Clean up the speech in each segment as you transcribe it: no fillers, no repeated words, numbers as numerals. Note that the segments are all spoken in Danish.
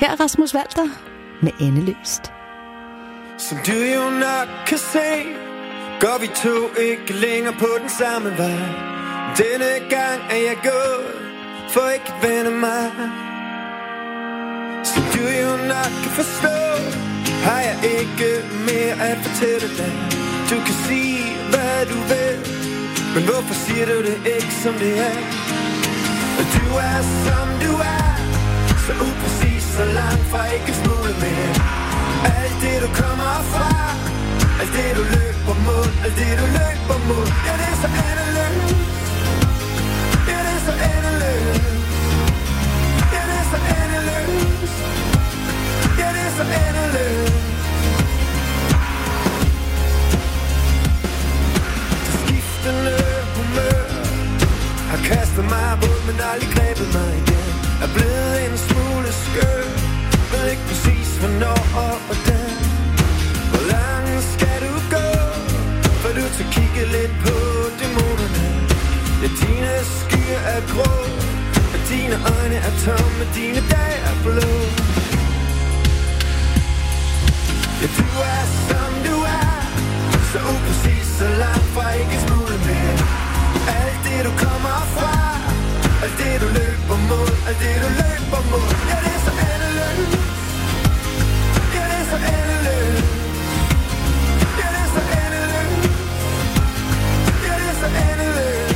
Her er Rasmus Walter med Endeløst. Som du jo nok kan se, går vi to ikke længere på den samme vej. Denne gang er jeg gået for ikke at vende mig. Som du jo nok kan forstå, har jeg ikke mere at fortælle dig. Du kan sige hvad du vil, men hvorfor siger du det ikke som det er? Du er som du er, så upræcis, så langt fra ikke smule mere. Alt det du kommer fra, alt det du løber mod, alt det du løber mod. Ja, det er så endeløst. Ja, det er så endeløst. Ja, det er så endeløst. Ja, det er så endeløst. Det skiftende humør har kastet mig bort, men aldrig grebet mig igen. Er blevet en smule skør, ved ikke præcis hvornår og hvordan. Hvor langt skal du gå, for du til kigge lidt på dæmonerne? Ja, dine skyer er grå, og dine øjne er tomme, dine dage er blå. Ja, du er som du er, så upræcis, så langt fra ikke smule mere. Alt det du kommer fra, alt det du løber mod, alt det du løber mod. Ja, det er så endeløst. Ja, det er så endeløst. Ja, det er så endeløst. Ja, det er så endeløst.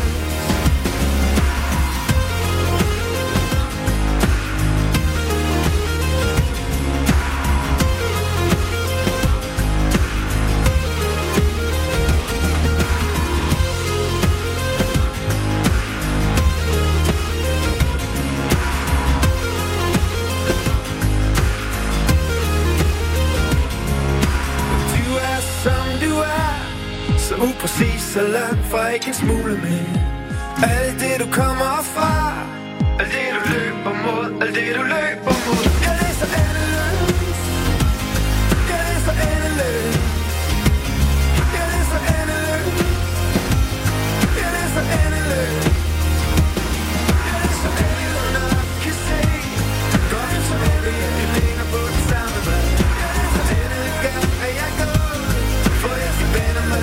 Upræcis, så langt fra ikke en smule mere. Alt det du kommer fra, alt det du løber mod, alt det du løber mod. Ja, det er så endeløst. Ja, det er så endeløst. Ja, det er så endeløst. Ja, det er så endeløst. Ja, det er så endeløst. Nok kan se, går vi så ikke længere på den samme vej. Ja, det er så denne gang er jeg gået, for jeg skal vende mig.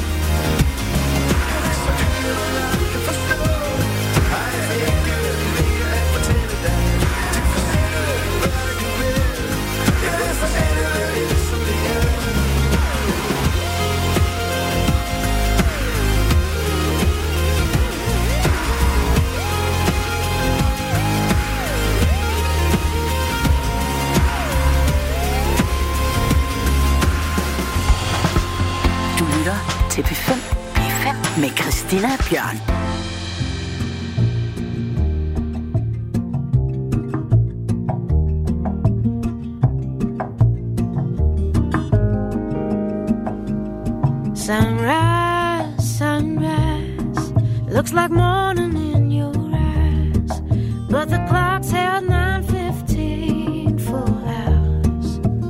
Til P5 med Christina Bjørn. Sunrise, sunrise, looks like morning in your eyes, but the clock's held 9:15 for hours.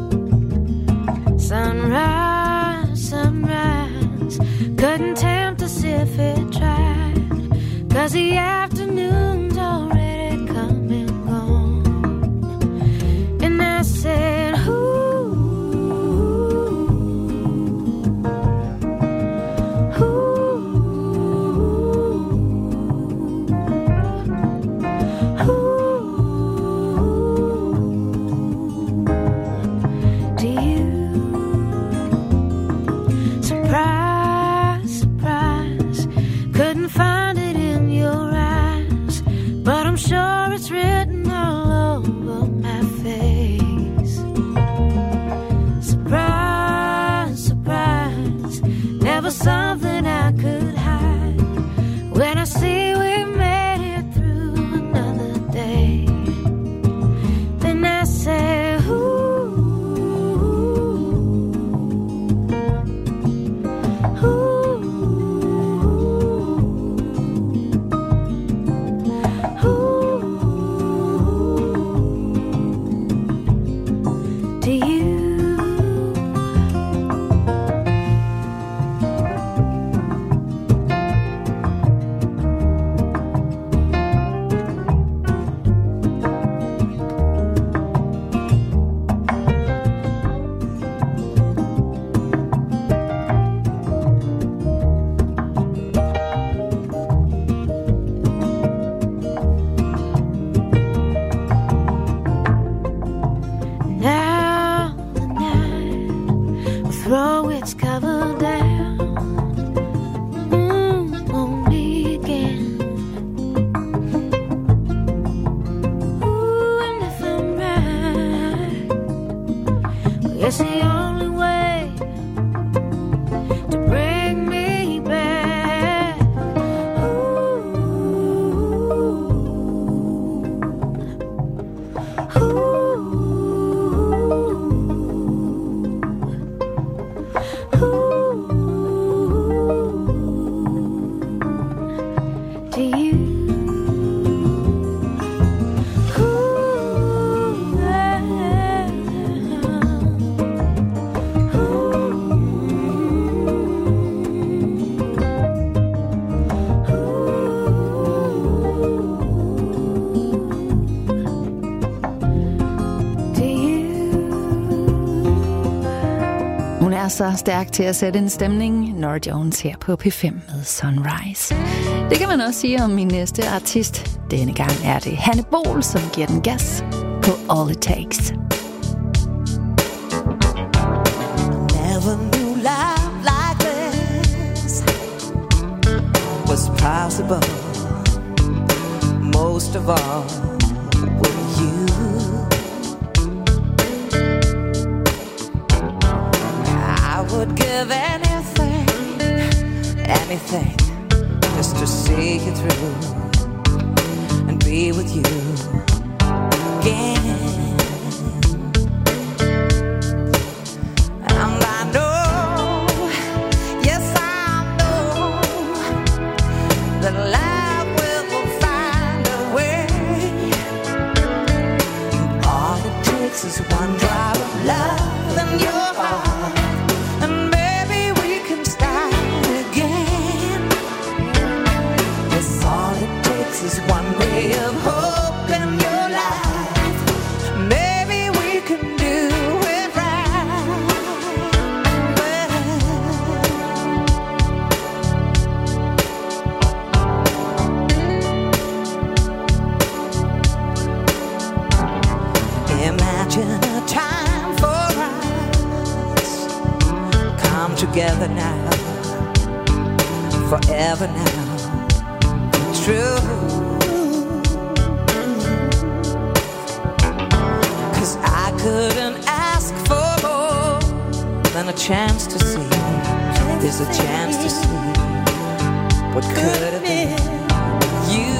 Sunrise, sunrise, couldn't tempt us if it tried, 'cause the afternoon's already come and gone. And I said, surprise, surprise, couldn't find it in your eyes. throw its cover down on me again. Ooh, and if I'm right, well, it's the only way to bring me back. Ooh, ooh. Hun er så stærk til at sætte en stemning. Norah Jones her på P5 med Sunrise. Det kan man også sige om min næste artist. Denne gang er det Hanne Bol, som giver den gas på All It Takes. Never knew love like this was possible. Most of all with you. I would give anything just to see you through and be with you again. And I know, yes I know, that life will find a way. All it takes is one drop of love in your heart, and maybe we can start again. Yes, all it takes is one ray of hope in your life. Maybe we can do it right. Imagine a time for us. Come together now, forever now. True. 'Cause I couldn't ask for more than a chance to see. There's a chance to see what could have been you.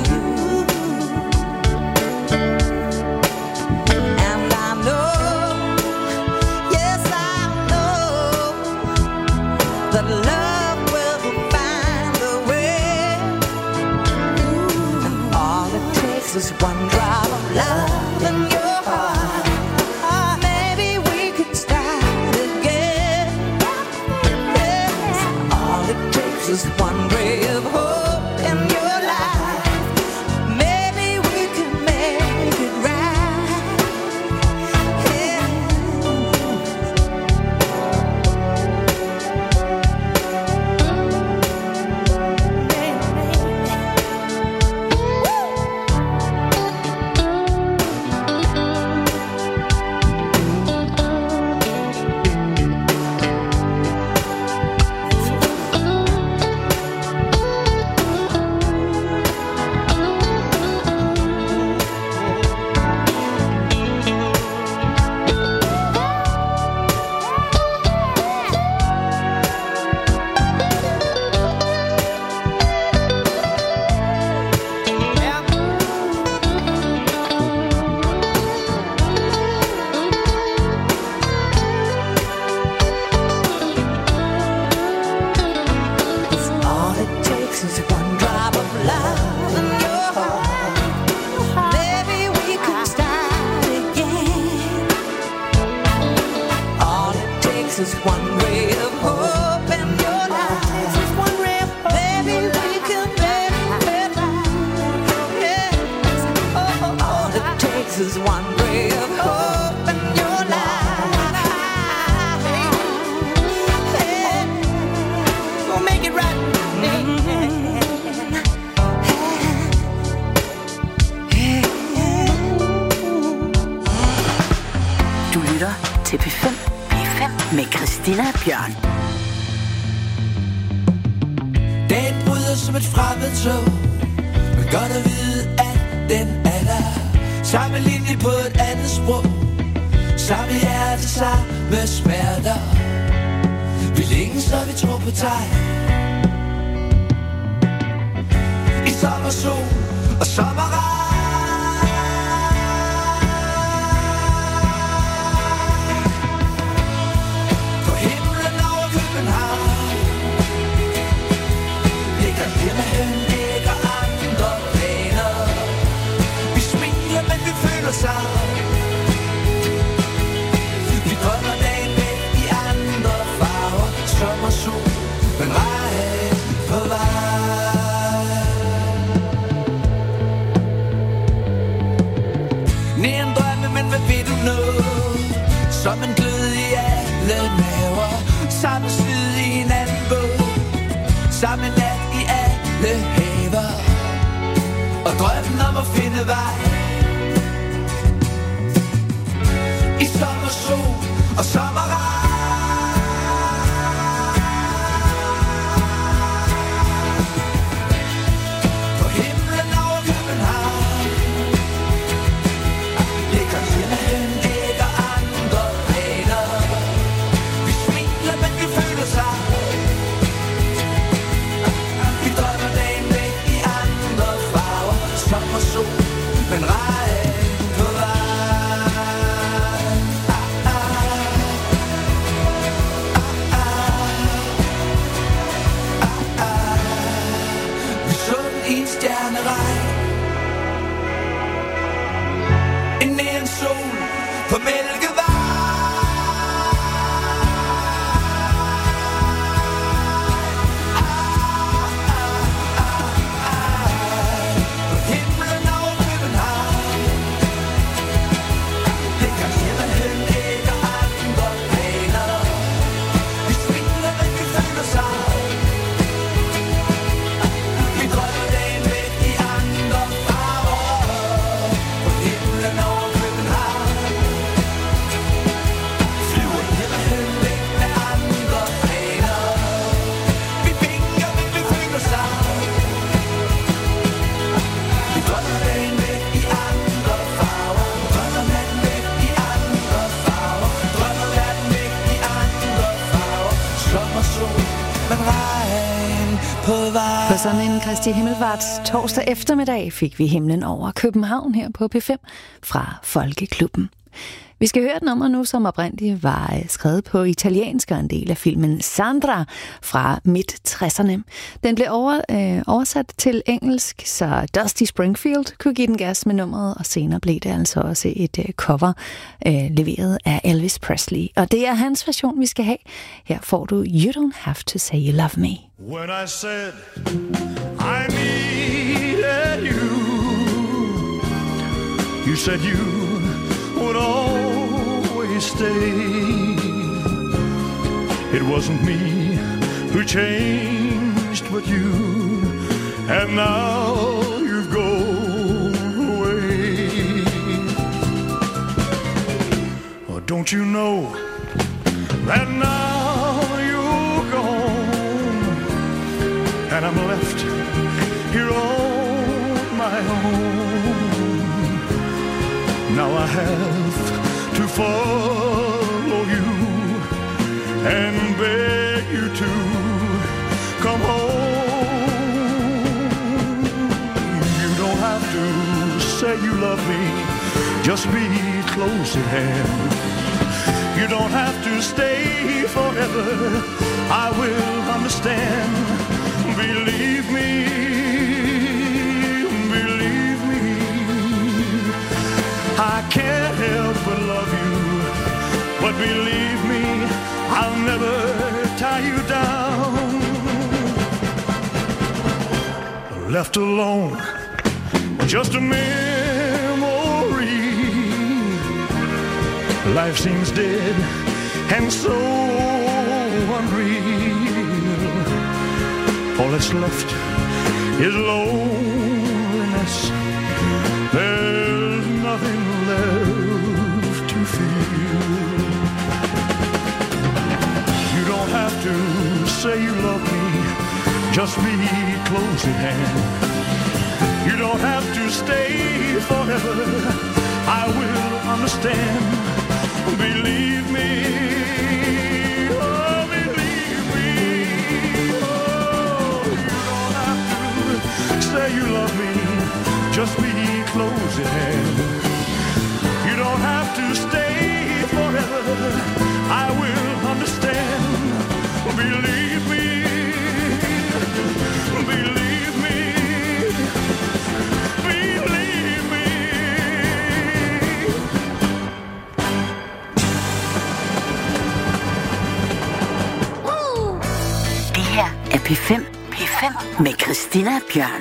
And I know, yes I know, that love will find a way. And all it takes is one drop of love in your heart. Maybe we can start again. Yes, all it takes is one ray of hope in your life. Maybe we can make it right. Yeah. All it takes is one drop of love in your heart. Maybe we can start again. All it takes is one ray of hope in your life. Maybe we can make it right. Yeah. Oh, all it takes is one ray of hope in your life. Yeah. We'll make it right. Du lytter til P5. P5 med Christina Bjørn. Dagen bryder som et fremmed tog, men godt at vide, at den er der. Samme linje på et andet sprog, samme hjerte, samme smerter. Vi længes, så vi tror på dig. I sommersol og sommerregn. På himlen over København ligger himlen ikke andre planer. Vi smiler, men vi føler sammen. Vi drømmer dagen væk i andre farver. Sommersol, men regn på vej. Nær en drømme, men hvad vil du nå? Som en glød i alle maver. Samme side i en anden båd. Samme nat i alle haver. Og drømmen om at finde vej. I sommersol og sommerregn. På himlen over København ligger himlen ikke andre planer. Vi smiler, men vi føler sammen. Vi drømmer dagen væk i andre farver. Sommersol, men regn på vej. Vi så den i en stjerneregn. En næren sol på Mælkevej. På himlen over København ligger himlen ikke andre planer. Vi smiler, men vi føler sammen. Vi drømmer dagen væk i andre farver. På himlen over København flyver himlen væk med andre planer. Vi vinker, men vi føler sammen. Vi drømmer dagen væk i andre farver. Drømmer natten væk i andre farver. Drømmer verden væk i andre farver. Sommersol, men regn på vej. På sådan en Kristi Himmelfarts torsdag eftermiddag fik vi himlen over København her på P5 fra Folkeklubben. Vi skal høre et nummer nu, som oprindeligt var skrevet på italiensk og en del af filmen Sandra fra midt-60'erne. Den blev oversat til engelsk, så Dusty Springfield kunne give den gas med nummeret, og senere blev det altså også et cover leveret af Elvis Presley. Og det er hans version, vi skal have. Her får du You Don't Have to Say You Love Me. When I said I needed you, you said you would always stay. It wasn't me who changed but you, and now you've gone away. Oh, don't you know that now you're gone, and I'm left here on my own. Now I have to follow you and beg you to come home. You don't have to say you love me, just be close at hand. You don't have to stay forever, I will understand. Believe me, believe me, I can't help but love you. But believe me, I'll never tie you down. Left alone, just a memory. Life seems dead and so unreal. All that's left is loneliness. There's nothing left to feel. say you love me, just be close at hand. You don't have to stay forever, I will understand. Believe me, oh, believe me. Oh, you don't have to say you love me, just be close at hand. You don't have to stay forever, I will understand. Believe me, believe me, believe me. Det her er P5. P5 med Christina Bjørn.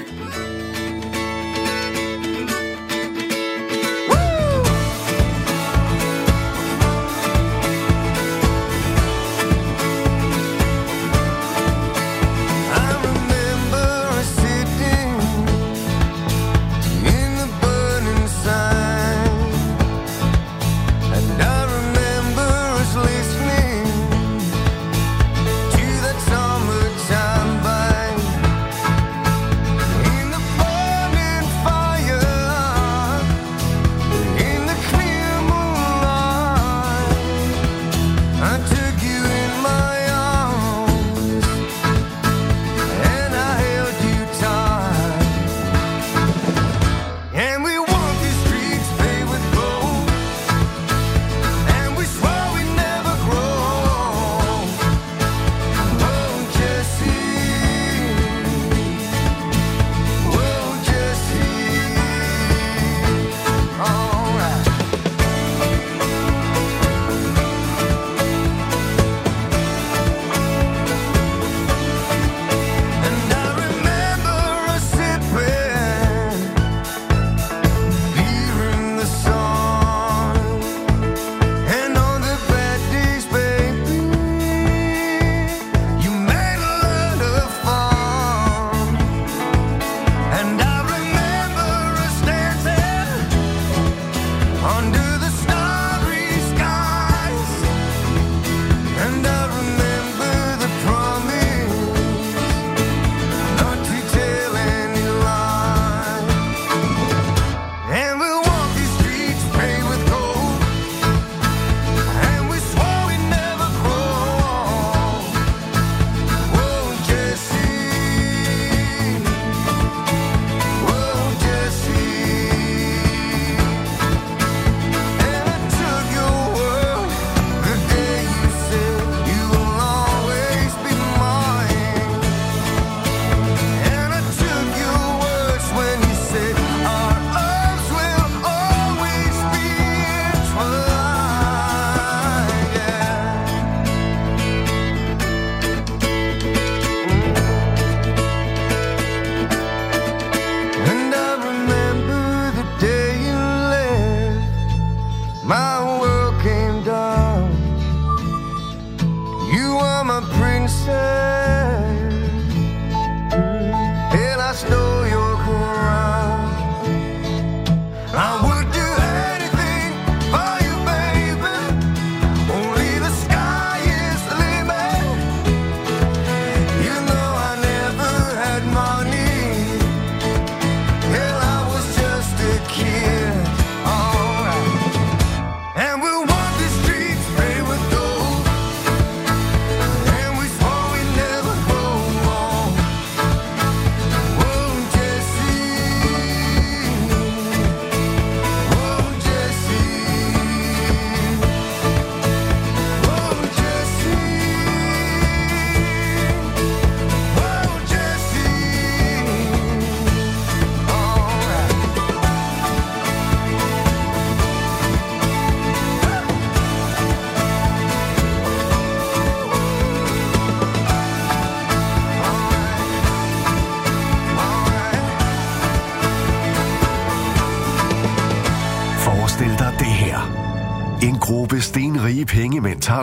En gruppe stenrige pengemænd tager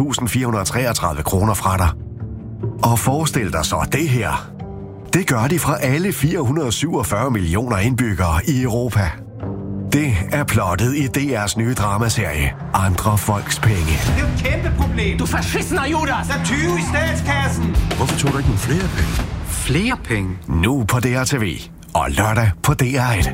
2.433 kroner fra dig. Og forestil dig så det her. Det gør de fra alle 447 millioner indbyggere i Europa. Det er plottet i DR's nye dramaserie Andre Folks Penge. Det er jo et kæmpe problem. Du forsvinder, Judas! Der er 20 i statskassen. Hvorfor tog du ikke nogle flere penge? Flere penge? Nu på DRTV og lørdag på DR1.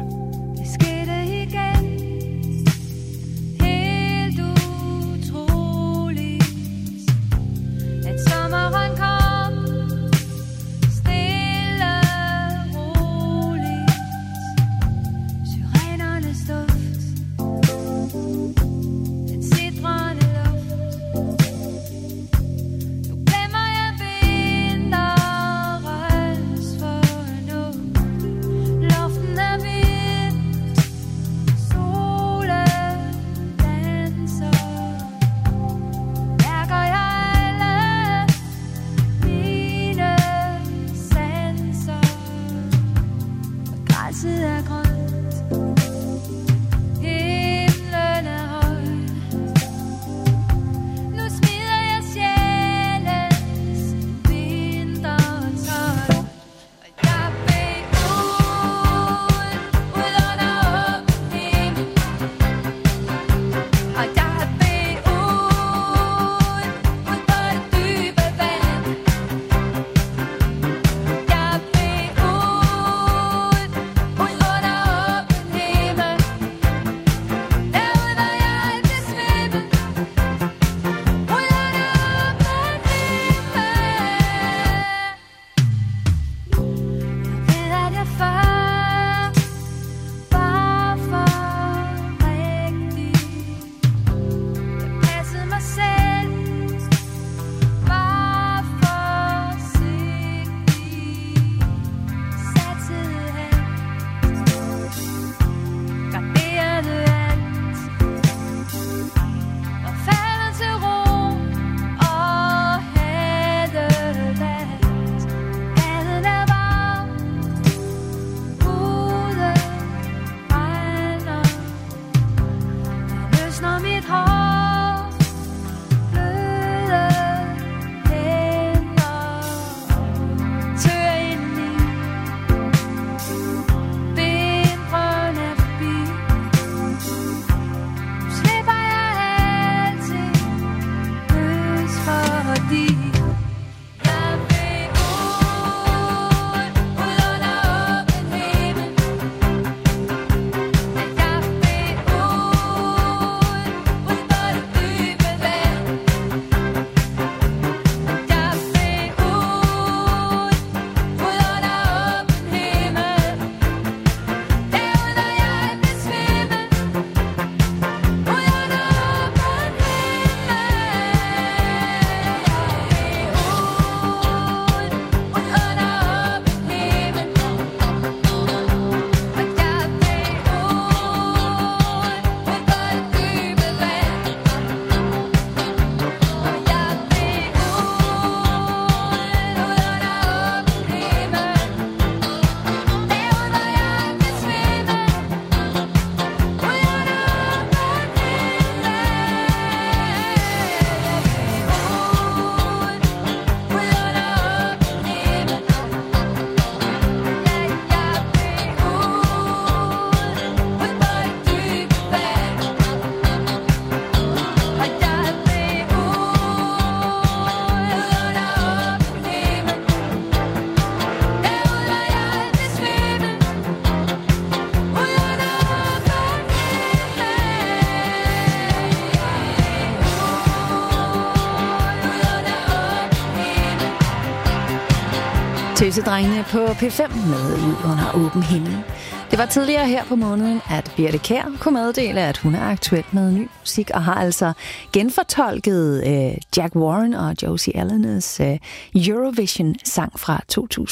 Tøsedrengene på P5 med Ud under åben himmel. Det var tidligere her på måneden, at Birthe Kjær kunne meddele, at hun er aktuel med ny musik, og har altså genfortolket Jack Warren og Josie Allen's Eurovision-sang fra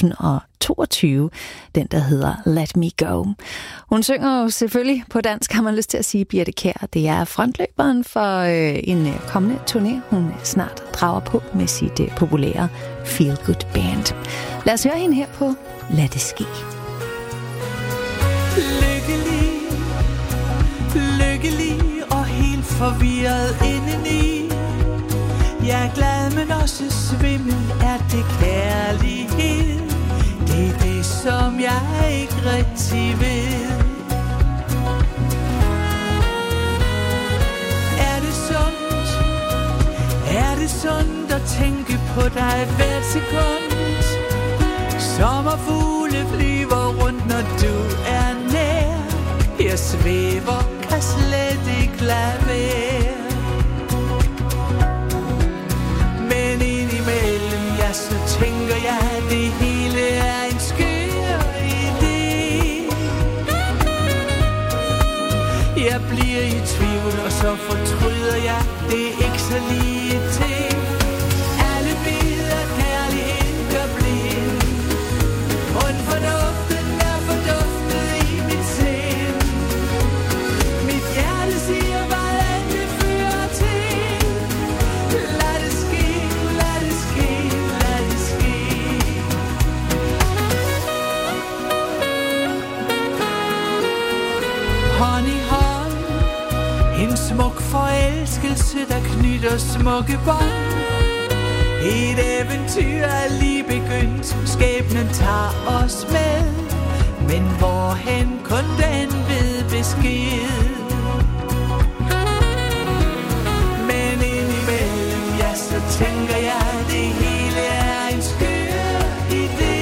2022, den der hedder Let Me Go. Hun synger jo selvfølgelig på dansk, har man lyst til at sige, Birthe Kjær. Det er frontløberen for en kommende turné, hun snart drager på med sit populære Feel Good Band. Lad os høre hende her på Lad det ske. Lykkelig og helt forvirret indeni. Jeg er glad, men også svimmel. Er det kærlighed? Det er det, som jeg ikke rigtig ved. det sundt at tænke på dig hvert sekund. Sommerfugle flyver rundt, når du er nær. Jeg svæver, kan slet ikke lade være. Men indimellem, ja, så tænker jeg, at det hele er en skør idé. Jeg bliver i tvivl, og så fortryder jeg, det er ikke så lige til. Alle billeder kærligheden gør blind. Undfornuften er forduftet i mit sind. Mit hjerte siger, hvordan det fører til. Lad det ske, lad det ske, lad det ske. Hånd i hånd, en smuk forelskelse, der knytter smukke bånd. Et eventyr er lige begyndt, skæbnen tager os med. Men hvorhen kun den ved besked. Men indimellem, ja, så tænker jeg, det hele er en skør idé.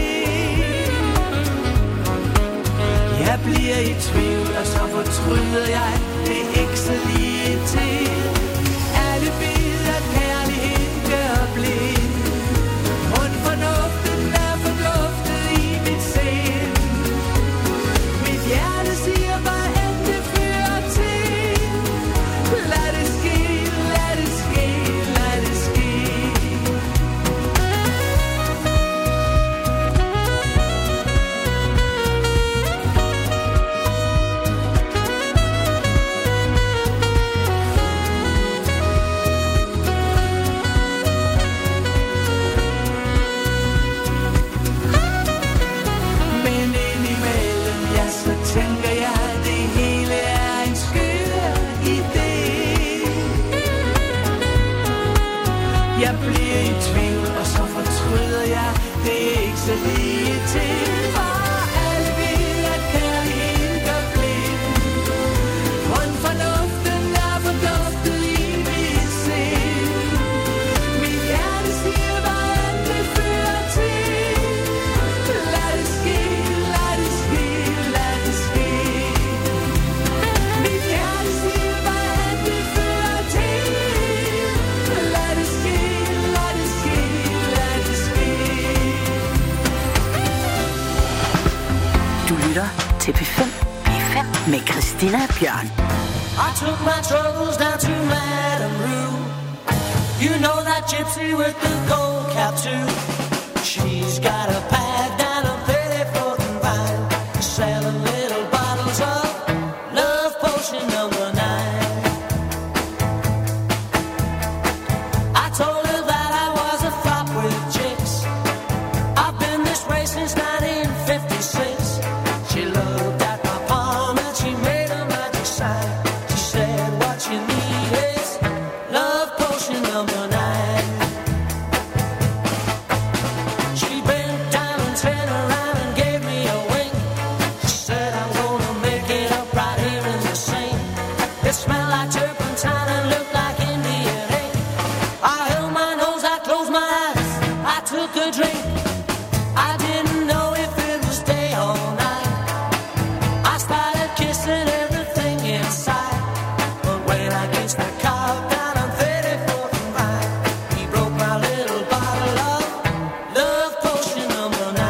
Jeg bliver i tvivl, og så fortryder jeg, det er ikke så lige til. Alle billeder kærligheden gør blind. Undfornuften er forduftet i mit sind. Mit hjerte siger, hvad end det fører til. Lad det ske, lad det ske, lad det ske. Tænker jeg, det hele er en skør idé. Jeg bliver i tvivl, og så fortryder jeg, det er ikke så lige til. For alle ved, at kærligheden gør blind. Undfornuften er forduftet i mit sind. Mit hjerte siger, hvordan det fører til. Lad det ske, lad det ske, lad det ske. Mit hjerte siger, hvordan det fører til. Lad det ske, lad det ske, lad det ske. Du lytter til P5 med Christina Bjørn. I took my troubles down to Madame Rue. You know that gypsy with the gold cap too. She's got a pad down on 34th and Vine, selling little bottles of love potion number 9. I told her that I was a flop with chicks. I've been this way since 1956. She looked at my palm and she made a magic sign. She said, what you need is love potion number 9. She bent down and turned around and gave me a wink. She said, I'm gonna make it up right here in the sink. It smelled like turpentine and looked like Indian ink. I held my nose, I closed my eyes, I took a drink. I didn't know if it was day or night. I started kissing everything inside. But when I kissed the car down on 34th and Vine, he broke my little bottle of love potion number 9.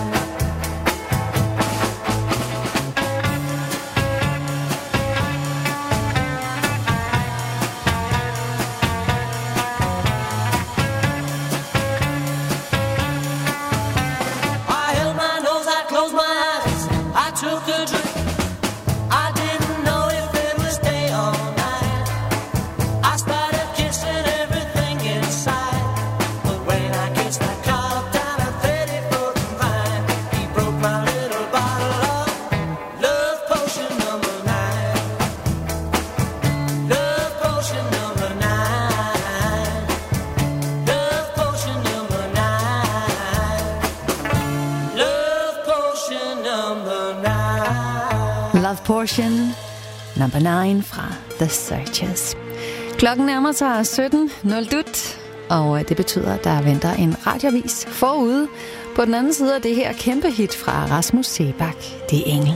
I held my nose, I closed my eyes, I took a drink. I didn't know if it was day or night. I started kissing everything inside. But when I kissed that car down at 34th and Vine, he broke my little bottle of love potion number 9. Love potion number 9. Love potion number 9. Love potion number 9. Love Portion, number 9 fra The Searchers. Klokken nærmer sig 17:00, og det betyder, at der venter en radiovis forude. På den anden side af det her kæmpe hit fra Rasmus Seebach, Det er Engel.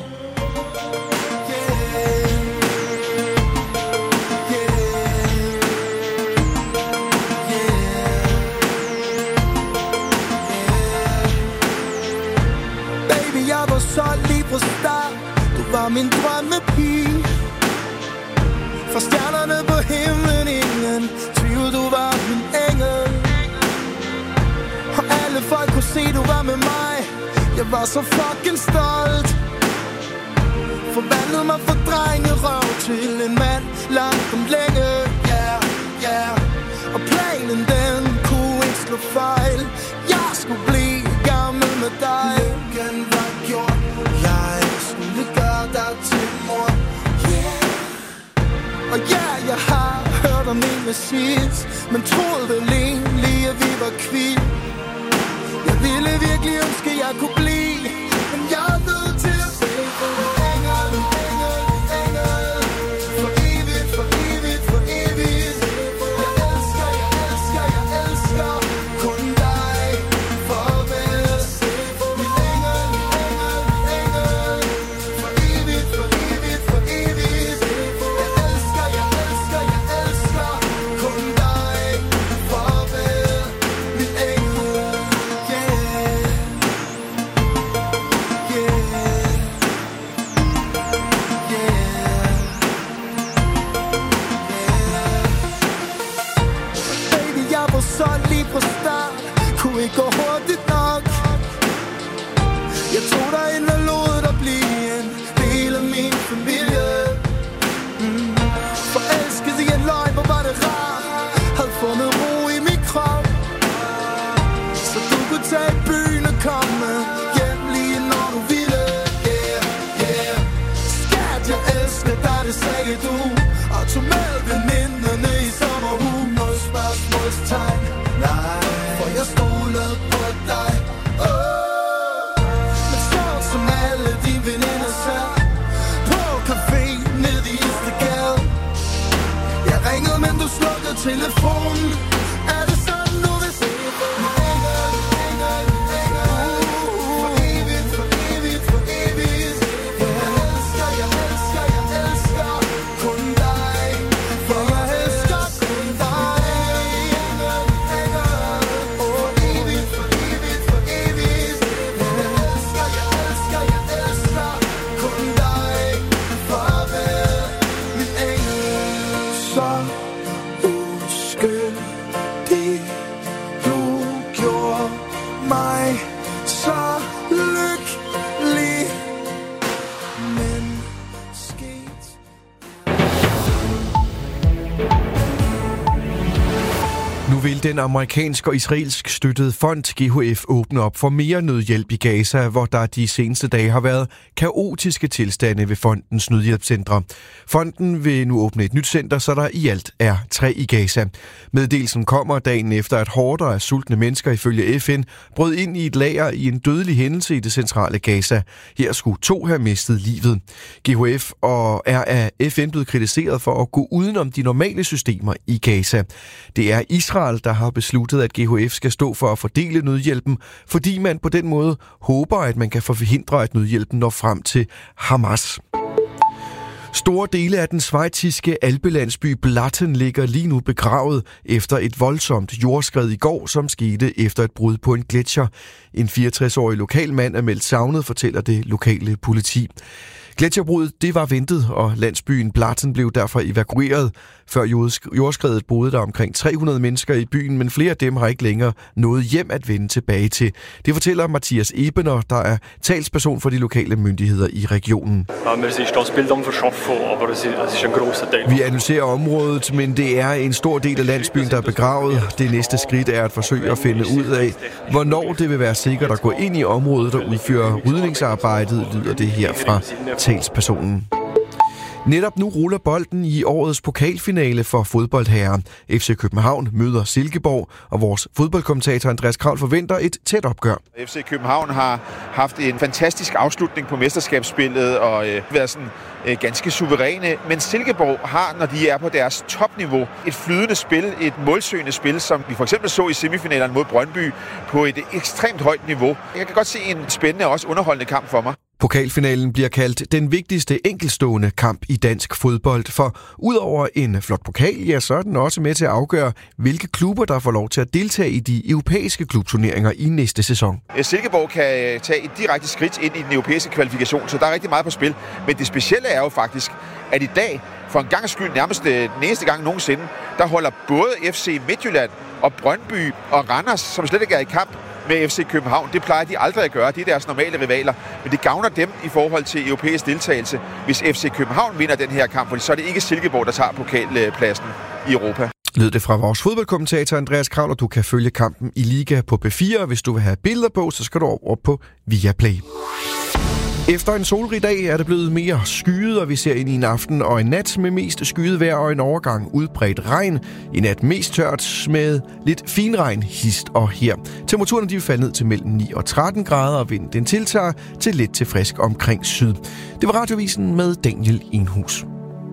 Baby, jeg var solgt lige fra start. Du var min drømmepige. Fra stjernerne på himlen, ingen tvivl, du var min engel. Og alle folk kunne se, du var med mig. Jeg var så fucking stolt. Forvandlede mig fra drengerøv til en mand langt om længe. Yeah, yeah. Og planen den kunne ikke slå fejl. Jeg skulle blive gammel med dig. Lykken var gjort. Jeg skulle gøre dig til mor. Og ja, jeg har hørt om en med sidst, men troede vel egentlig, at vi var kvitt. Jeg ville virkelig ønske, at jeg kunne blive, men jeg er nødt til at se på engel, engel, engel. For evigt, for evigt, for evigt. Jeg elsker, jeg elsker, jeg elsker kun dig. Farvel, min engel, engel, engel. For evigt, for evigt, for evigt. Så lige fra start kunne ikke gå hurtigt nok. Jeg tog dig ind og lod dig blive en del af min familie. Forelsket i en løgn, hvor var det rart. Havde fundet ro i min krop, så du kunne tage i byen og komme hjem lige når du ville. Yeah, yeah. Skat, jeg elsker dig, det sagde du. Og tog med veninderne i sommerhus. Noget spørgsmålstegn. Nej, for jeg stolede på dig. Men sjovt som alle dine veninder sad på café nede i Istegade. Jeg ringede, men du slukkede telefonen. Er det sådan, du vil se på min engel, engel, engel? For evigt, for evigt, for evigt. Jeg elsker, jeg elsker, jeg elsker kun dig. For jeg elsker kun dig. Vil den amerikansk og israelsk støttede fond GHF åbne op for mere nødhjælp i Gaza, hvor der de seneste dage har været kaotiske tilstande ved fondens nødhjælpscentre. Fonden vil nu åbne et nyt center, så der i alt er 3 i Gaza. Meddelelsen kommer dagen efter, at horder af sultne mennesker ifølge FN brød ind i et lager i en dødelig hændelse i det centrale Gaza. Her skulle 2 have mistet livet. GHF og er af FN blevet kritiseret for at gå udenom de normale systemer i Gaza. Det er Israel, der har besluttet, at GHF skal stå for at fordele nødhjælpen, fordi man på den måde håber, at man kan forhindre, at nødhjælpen når frem til Hamas. Store dele af den schweiziske alpelandsby Blatten ligger lige nu begravet efter et voldsomt jordskred i går, som skete efter et brud på en gletsjer. En 64-årig lokal mand er meldt savnet, fortæller det lokale politi. Gletsjerbruddet, det var ventet, og landsbyen Blatten blev derfor evakueret. Før jordskredet boede der omkring 300 mennesker i byen, men flere af dem har ikke længere noget hjem at vende tilbage til. Det fortæller Mathias Ebener, der er talsperson for de lokale myndigheder i regionen. Vi analyserer området, men det er en stor del af landsbyen, der er begravet. Det næste skridt er at forsøge at finde ud af, hvornår det vil være sikkert at gå ind i området og udføre rydningsarbejdet, lyder det her fra talspersonen. Netop nu ruller bolden i årets pokalfinale for fodboldherrer. FC København møder Silkeborg, og vores fodboldkommentator Andreas Kraul forventer et tæt opgør. FC København har haft en fantastisk afslutning på mesterskabsspillet og været sådan ganske suveræne. Men Silkeborg har, når de er på deres topniveau, et flydende spil, et målsøgende spil, som vi for eksempel så i semifinalerne mod Brøndby på et ekstremt højt niveau. Jeg kan godt se en spændende og også underholdende kamp for mig. Pokalfinalen bliver kaldt den vigtigste enkeltstående kamp i dansk fodbold, for udover en flot pokal, ja, så er den også med til at afgøre, hvilke klubber, der får lov til at deltage i de europæiske klubturneringer i næste sæson. Silkeborg kan tage et direkte skridt ind i den europæiske kvalifikation, så der er rigtig meget på spil. Men det specielle er jo faktisk, at i dag, for en gang skyld nærmest den eneste gang nogensinde, der holder både FC Midtjylland og Brøndby og Randers, som slet ikke er i kamp med FC København. Det plejer de aldrig at gøre. Det er deres normale rivaler. Men det gavner dem i forhold til europæisk deltagelse, hvis FC København vinder den her kamp, for så er det ikke Silkeborg, der tager pokalpladsen i Europa. Lød det fra vores fodboldkommentator Andreas Kraul, og du kan følge kampen i Liga på P4, og hvis du vil have billeder på, så skal du over på Viaplay. Efter en solrig dag er det blevet mere skyet, og vi ser ind i en aften og en nat med mest skyet vejr og en overgang udbredt regn. I nat mest tørt med lidt finregn hist og her. Temperaturen de vil falde ned til mellem 9 og 13 grader, og vinden den tiltager til lidt til frisk omkring syd. Det var Radiovisen med Daniel Enhus.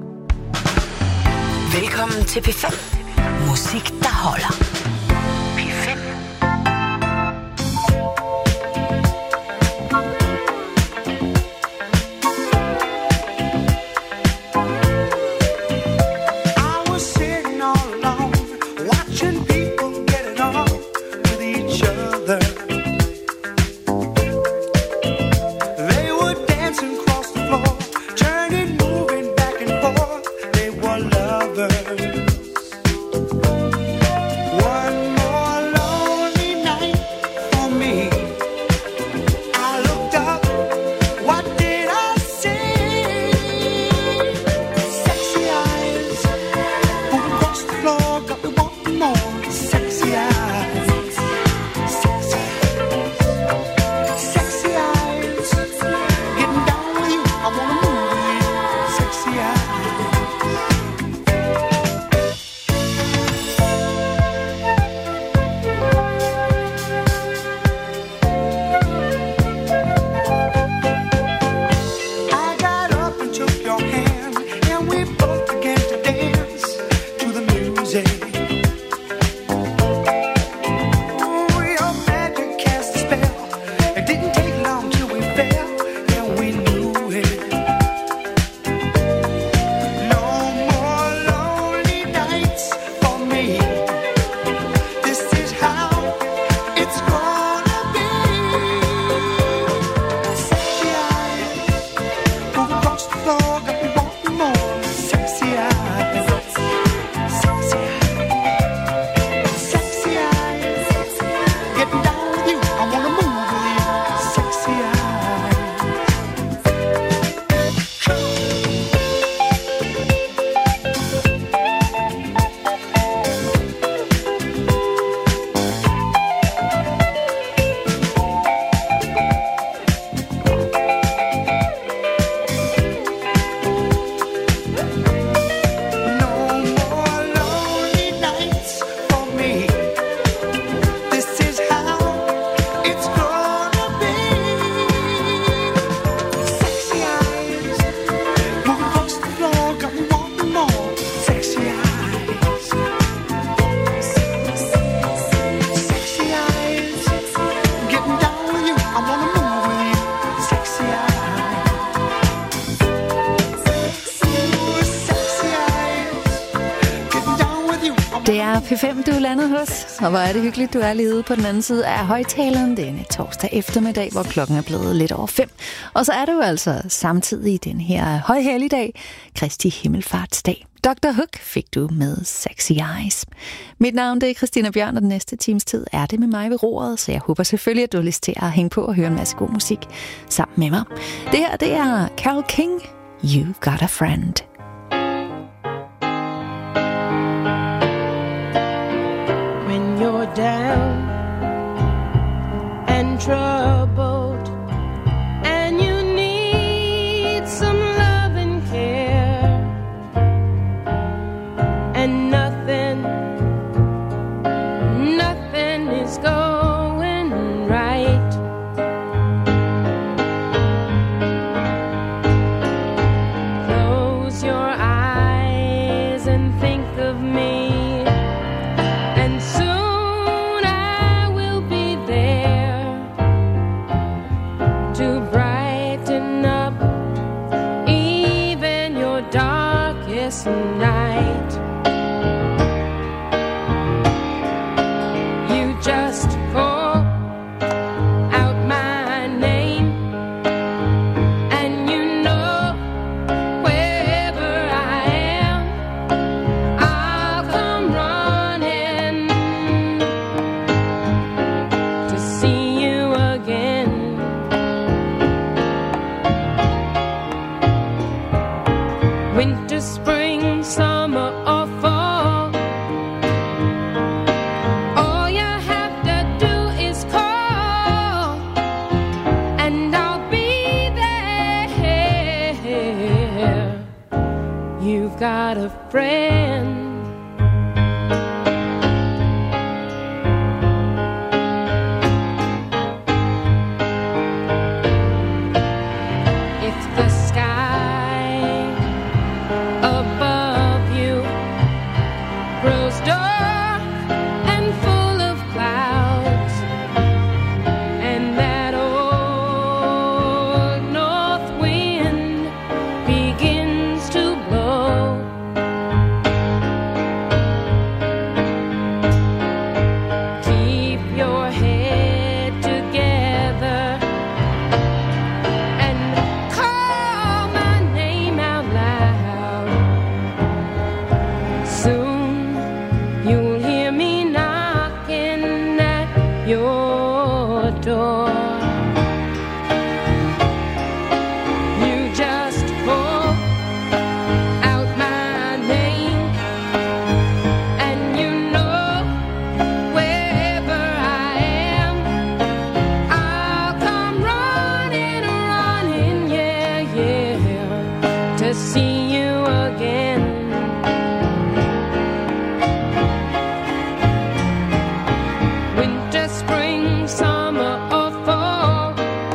Velkommen til P5. Musik, der holder. P5. Det er P5, du er landet hos, og hvor er det hyggeligt, du er lige ude på den anden side af højtaleren denne torsdag eftermiddag, hvor klokken er blevet lidt over 5. Og så er det jo altså samtidig den her højhelligdag, Kristi Himmelfartsdag. Dr. Hook fik du med Sexy Eyes. Mit navn det er Christina Bjørn, og den næste times tid er det med mig ved roret, så jeg håber selvfølgelig, at du har lyst til at hænge på og høre en masse god musik sammen med mig. Det her, det er Carole King, You've Got a Friend. When you're down and troubled and you need some love and care, got a friend. If the sky above you grows dark and full of clouds, and that old north wind begins to blow, keep your head together and call my name out loud. Soon you'll hear me knocking at your door. You just call out my name, and you know wherever I am, I'll come running, running, yeah, yeah, to see you again. Winter, spring, summer, or fall,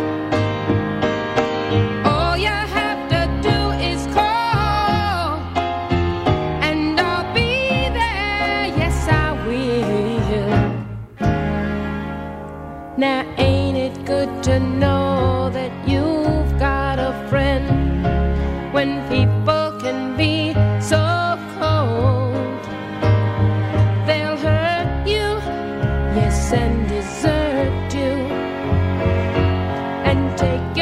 all you have to do is call, and I'll be there, yes I will. Now ain't it good to know that you've got a friend when people can be so cold? They'll hurt you, yes, and desert you, and take